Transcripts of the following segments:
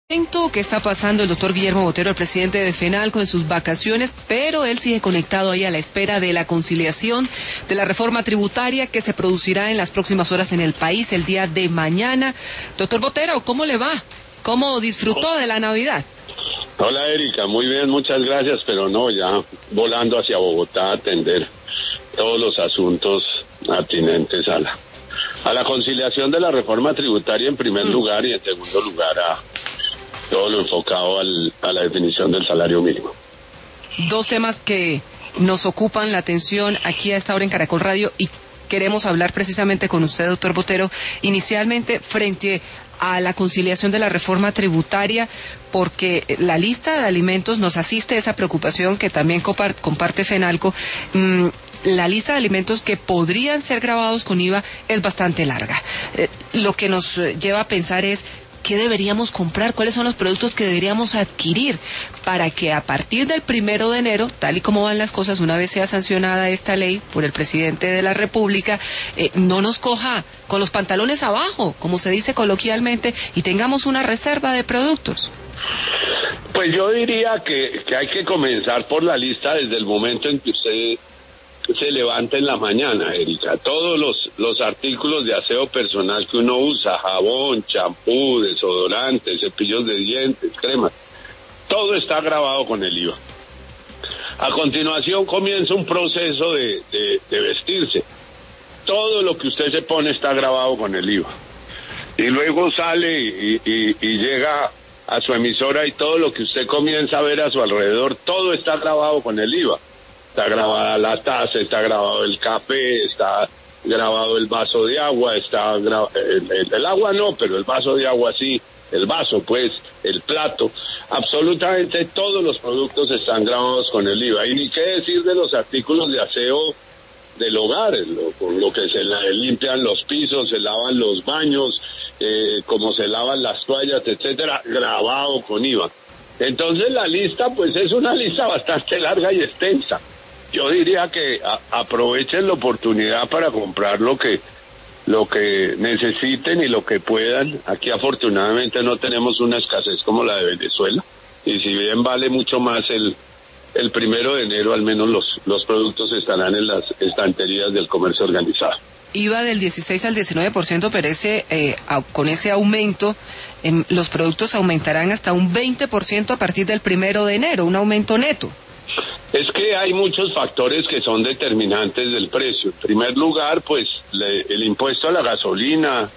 ¿Qué está pasando el doctor Guillermo Botero, el presidente de FENALCO, en sus vacaciones? Pero él sigue conectado ahí a la espera de la conciliación de la reforma tributaria que se producirá en las próximas horas en el país el día de mañana. Doctor Botero, ¿cómo le va? ¿Cómo disfrutó de la Navidad? Hola Erika, muy bien, muchas gracias, pero no, ya volando hacia Bogotá a atender todos los asuntos atinentes a la conciliación de la reforma tributaria en primer lugar, y en segundo lugar a todo lo enfocado a la definición del salario mínimo. Dos temas que nos ocupan la atención aquí a esta hora en Caracol Radio, y queremos hablar precisamente con usted, doctor Botero, inicialmente frente a la conciliación de la reforma tributaria, porque la lista de alimentos nos asiste esa preocupación que también comparte FENALCO. La lista de alimentos que podrían ser gravados con IVA es bastante larga. Lo que nos lleva a pensar es ¿qué deberíamos comprar? ¿Cuáles son los productos que deberíamos adquirir para que a partir del 1 de enero, tal y como van las cosas, una vez sea sancionada esta ley por el presidente de la República, no nos coja con los pantalones abajo, como se dice coloquialmente, y tengamos una reserva de productos? Pues yo diría que hay que comenzar por la lista desde el momento en que usted se levanta en la mañana, Erika. Todos los artículos de aseo personal que uno usa, jabón, champú, desodorante, cepillos de dientes, cremas, todo está grabado con el IVA. A continuación comienza un proceso de vestirse. Todo lo que usted se pone está grabado con el IVA. Y luego sale y llega a su emisora, y todo lo que usted comienza a ver a su alrededor, todo está grabado con el IVA. Está grabada la taza, está grabado el café, está grabado el vaso de agua, está el agua no, pero el vaso de agua sí, el vaso pues, el plato, absolutamente todos los productos están grabados con el IVA. Y ni qué decir de los artículos de aseo del hogar, con lo que se limpian los pisos, se lavan los baños, como se lavan las toallas, etcétera, grabado con IVA. Entonces la lista pues es una lista bastante larga y extensa. Yo diría que aprovechen la oportunidad para comprar lo que necesiten y lo que puedan. Aquí afortunadamente no tenemos una escasez como la de Venezuela, y si bien vale mucho más el 1 de enero, al menos los productos estarán en las estanterías del comercio organizado. IVA del 16 al 19%, pero con ese aumento, los productos aumentarán hasta un 20% a partir del 1 de enero, un aumento neto. Es que hay muchos factores que son determinantes del precio. En primer lugar, pues el impuesto a la gasolina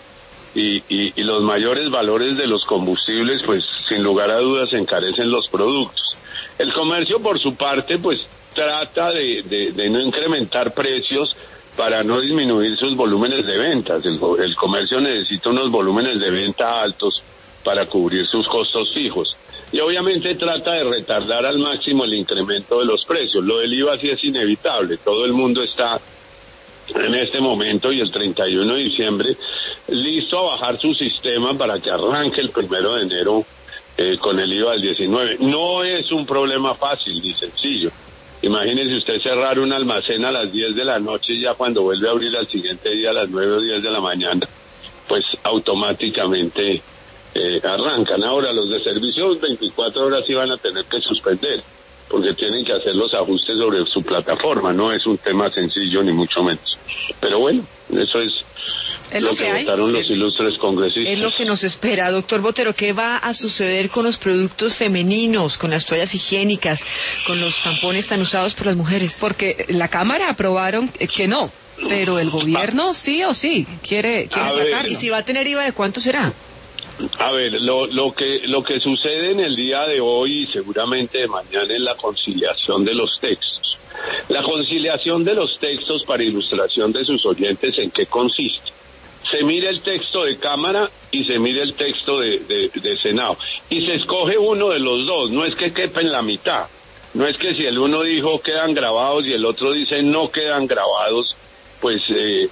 y los mayores valores de los combustibles, pues sin lugar a dudas encarecen los productos. El comercio, por su parte, pues trata de no incrementar precios para no disminuir sus volúmenes de ventas. El comercio necesita unos volúmenes de venta altos para cubrir sus costos fijos. Y obviamente trata de retardar al máximo el incremento de los precios. Lo del IVA sí es inevitable. Todo el mundo está en este momento y el 31 de diciembre listo a bajar su sistema para que arranque el 1 de enero con el IVA del 19. No es un problema fácil ni sencillo. Imagínese usted cerrar un almacén a las 10 de la noche y ya cuando vuelve a abrir al siguiente día a las 9 o 10 de la mañana, pues automáticamente arrancan. Ahora los de servicios 24 horas sí van a tener que suspender porque tienen que hacer los ajustes sobre su plataforma. No es un tema sencillo ni mucho menos, pero bueno, eso es lo que votaron los ilustres congresistas. Es lo que nos espera. Doctor Botero, ¿qué va a suceder con los productos femeninos, con las toallas higiénicas, con los tampones tan usados por las mujeres? Porque la Cámara aprobaron que no, pero el gobierno sí o sí quiere sacarlo. ¿Y si va a tener IVA, de cuánto será? A ver, lo que sucede en el día de hoy y seguramente de mañana es la conciliación de los textos. La conciliación de los textos, para ilustración de sus oyentes, ¿en qué consiste? Se mira el texto de Cámara y se mira el texto de Senado, y se escoge uno de los dos. No es que quepa en la mitad, no es que si el uno dijo quedan grabados y el otro dice no quedan grabados, pues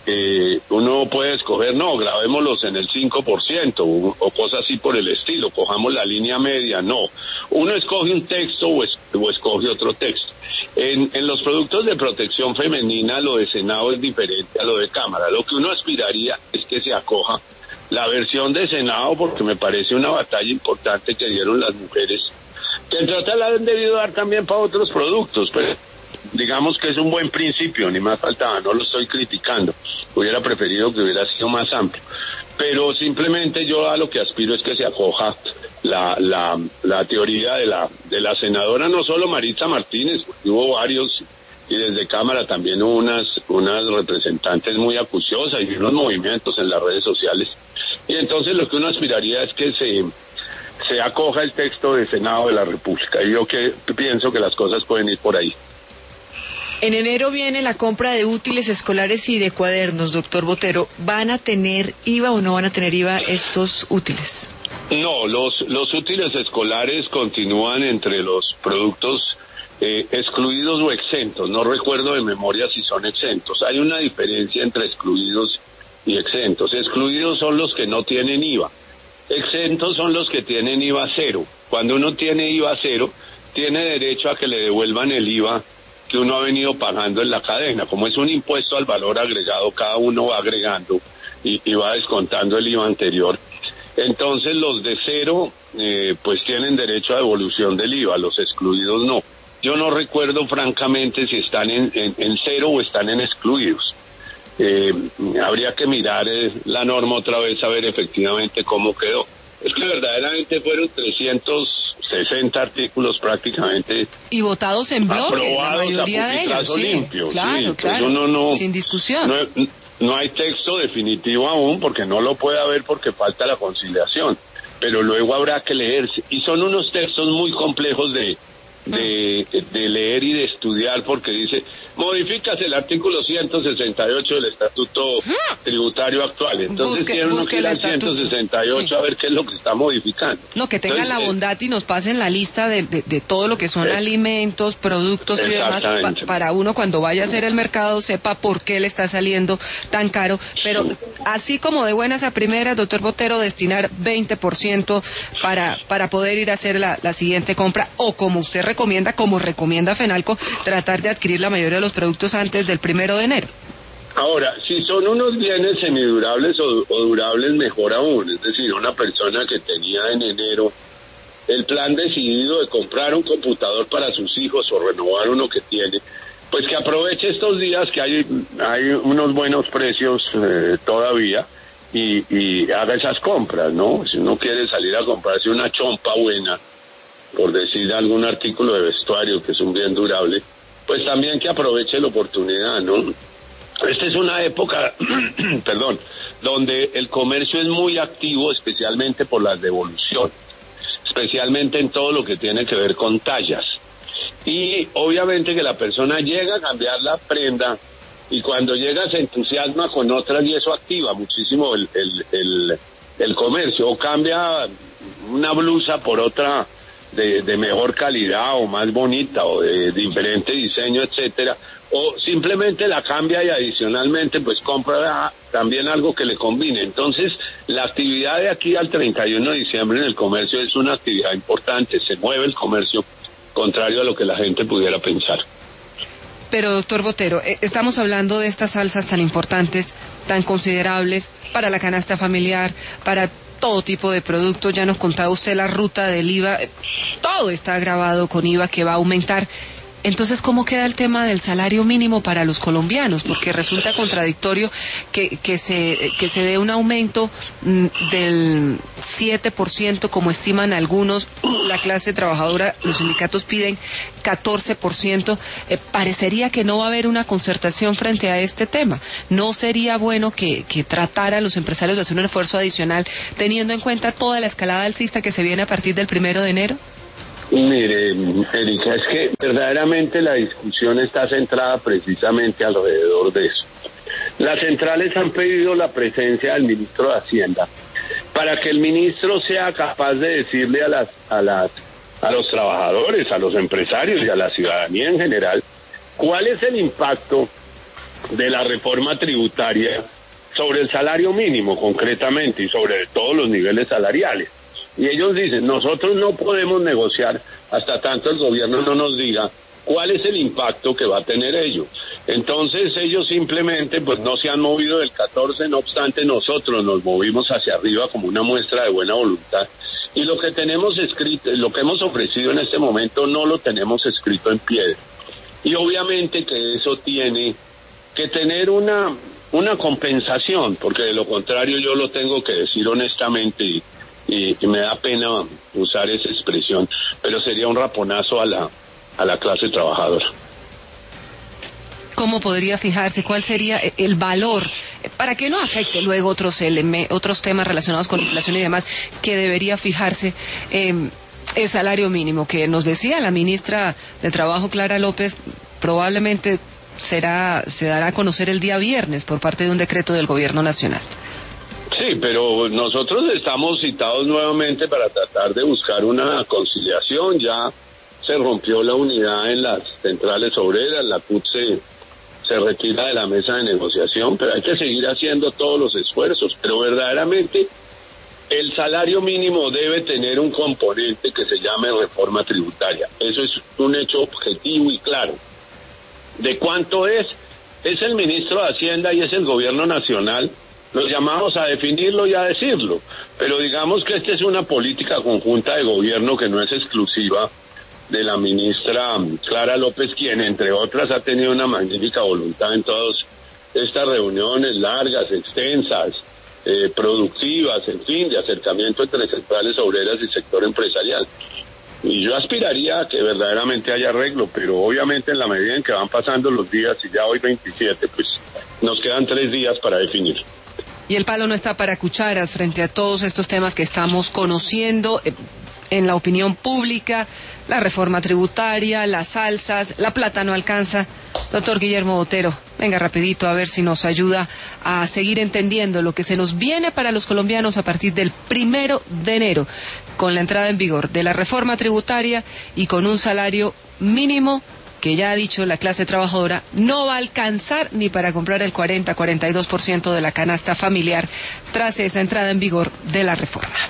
uno puede escoger, no, grabémoslos en el 5% o cosas así por el estilo, cojamos la línea media. No, uno escoge un texto o escoge otro texto. En los productos de protección femenina, lo de Senado es diferente a lo de Cámara. Lo que uno aspiraría es que se acoja la versión de Senado, porque me parece una batalla importante que dieron las mujeres, que entre otras la han debido dar también para otros productos, pero digamos que es un buen principio, ni más faltaba, no lo estoy criticando, hubiera preferido que hubiera sido más amplio, pero simplemente yo a lo que aspiro es que se acoja la teoría de la senadora, no solo Maritza Martínez, porque hubo varios, y desde Cámara también hubo unas representantes muy acuciosas y unos movimientos en las redes sociales, y entonces lo que uno aspiraría es que se acoja el texto del Senado de la República, y yo que pienso que las cosas pueden ir por ahí. En enero viene la compra de útiles escolares y de cuadernos, doctor Botero. ¿Van a tener IVA o no van a tener IVA estos útiles? No, los útiles escolares continúan entre los productos excluidos o exentos. No recuerdo de memoria si son exentos. Hay una diferencia entre excluidos y exentos. Excluidos son los que no tienen IVA. Exentos son los que tienen IVA cero. Cuando uno tiene IVA cero, tiene derecho a que le devuelvan el IVA que uno ha venido pagando en la cadena. Como es un impuesto al valor agregado, cada uno va agregando y va descontando el IVA anterior. Entonces los de cero pues tienen derecho a devolución del IVA, los excluidos no. Yo no recuerdo francamente si están en cero o están en excluidos. Habría que mirar la norma otra vez a ver efectivamente cómo quedó. Es que verdaderamente fueron 360 artículos prácticamente. Y votados en bloque, la mayoría de ellos, sí. Limpio, claro, sí. claro, No, sin discusión. No hay texto definitivo aún, porque no lo puede haber porque falta la conciliación, pero luego habrá que leerse. Y son unos textos muy complejos de leer y de estudiar, porque dice, modifícase el artículo 168 del Estatuto Tributario actual. Entonces tiene uno que ir al 168 a ver qué es lo que está modificando. No, que tengan la bondad y nos pasen la lista de todo lo que son alimentos, productos y demás, para uno cuando vaya a hacer el mercado sepa por qué le está saliendo tan caro. Pero así como de buenas a primeras, doctor Botero, destinar 20% para poder ir a hacer la siguiente compra, o como usted recomienda, como recomienda Fenalco, tratar de adquirir la mayoría de los productos antes del 1 de enero. Ahora, si son unos bienes semidurables o durables, mejor aún. Es decir, una persona que tenía en enero el plan decidido de comprar un computador para sus hijos o renovar uno que tiene, pues que aproveche estos días que hay unos buenos precios todavía y haga esas compras, ¿no? Si uno quiere salir a comprarse una chompa buena, por decir algún artículo de vestuario que es un bien durable, pues también que aproveche la oportunidad, ¿no? Esta es una época, perdón, donde el comercio es muy activo, especialmente por las devoluciones, especialmente en todo lo que tiene que ver con tallas. Y obviamente que la persona llega a cambiar la prenda y cuando llega se entusiasma con otras y eso activa muchísimo el comercio, o cambia una blusa por otra de mejor calidad o más bonita o de diferente diseño, etcétera, o simplemente la cambia y adicionalmente pues compra también algo que le combine. Entonces la actividad de aquí al 31 de diciembre en el comercio es una actividad importante, se mueve el comercio, contrario a lo que la gente pudiera pensar. Pero doctor Botero, estamos hablando de estas alzas tan importantes, tan considerables para la canasta familiar, para todo tipo de productos. Ya nos contaba usted la ruta del IVA, todo está grabado con IVA que va a aumentar. Entonces, ¿cómo queda el tema del salario mínimo para los colombianos? Porque resulta contradictorio que se dé un aumento del 7%, como estiman algunos, la clase trabajadora, los sindicatos piden 14%. Parecería que no va a haber una concertación frente a este tema. ¿No sería bueno que tratara a los empresarios de hacer un esfuerzo adicional, teniendo en cuenta toda la escalada alcista que se viene a partir del 1 de enero? Mire, Erika, es que verdaderamente la discusión está centrada precisamente alrededor de eso. Las centrales han pedido la presencia del ministro de Hacienda para que el ministro sea capaz de decirle a los trabajadores, a los empresarios y a la ciudadanía en general cuál es el impacto de la reforma tributaria sobre el salario mínimo concretamente y sobre todos los niveles salariales. Y ellos dicen, nosotros no podemos negociar hasta tanto el gobierno no nos diga cuál es el impacto que va a tener ello. Entonces ellos simplemente pues no se han movido del 14, no obstante nosotros nos movimos hacia arriba como una muestra de buena voluntad. Y lo que tenemos escrito, lo que hemos ofrecido en este momento no lo tenemos escrito en piedra. Y obviamente que eso tiene que tener una compensación, porque de lo contrario yo lo tengo que decir honestamente y me da pena usar esa expresión, pero sería un raponazo a la clase trabajadora. ¿Cómo podría fijarse? ¿Cuál sería el valor? Para que no afecte luego otros temas relacionados con inflación y demás, que debería fijarse el salario mínimo, que nos decía la ministra de Trabajo, Clara López, probablemente se dará a conocer el día viernes por parte de un decreto del Gobierno Nacional. Sí, pero nosotros estamos citados nuevamente para tratar de buscar una conciliación. Ya se rompió la unidad en las centrales obreras, la CUT se retira de la mesa de negociación, pero hay que seguir haciendo todos los esfuerzos. Pero verdaderamente el salario mínimo debe tener un componente que se llame reforma tributaria. Eso es un hecho objetivo y claro. ¿De cuánto es? Es el ministro de Hacienda y es el Gobierno Nacional. Los llamamos a definirlo y a decirlo. Pero digamos que esta es una política conjunta de gobierno que no es exclusiva de la ministra Clara López, quien entre otras ha tenido una magnífica voluntad en todas estas reuniones largas, extensas, productivas, en fin, de acercamiento entre centrales obreras y sector empresarial. Y yo aspiraría a que verdaderamente haya arreglo, pero obviamente en la medida en que van pasando los días, y ya hoy 27, pues nos quedan 3 días para definir. Y el palo no está para cucharas frente a todos estos temas que estamos conociendo en la opinión pública, la reforma tributaria, las alzas, la plata no alcanza. Doctor Guillermo Botero, venga rapidito a ver si nos ayuda a seguir entendiendo lo que se nos viene para los colombianos a partir del 1 de enero, con la entrada en vigor de la reforma tributaria y con un salario mínimo que ya ha dicho la clase trabajadora no va a alcanzar ni para comprar el 40-42% de la canasta familiar tras esa entrada en vigor de la reforma.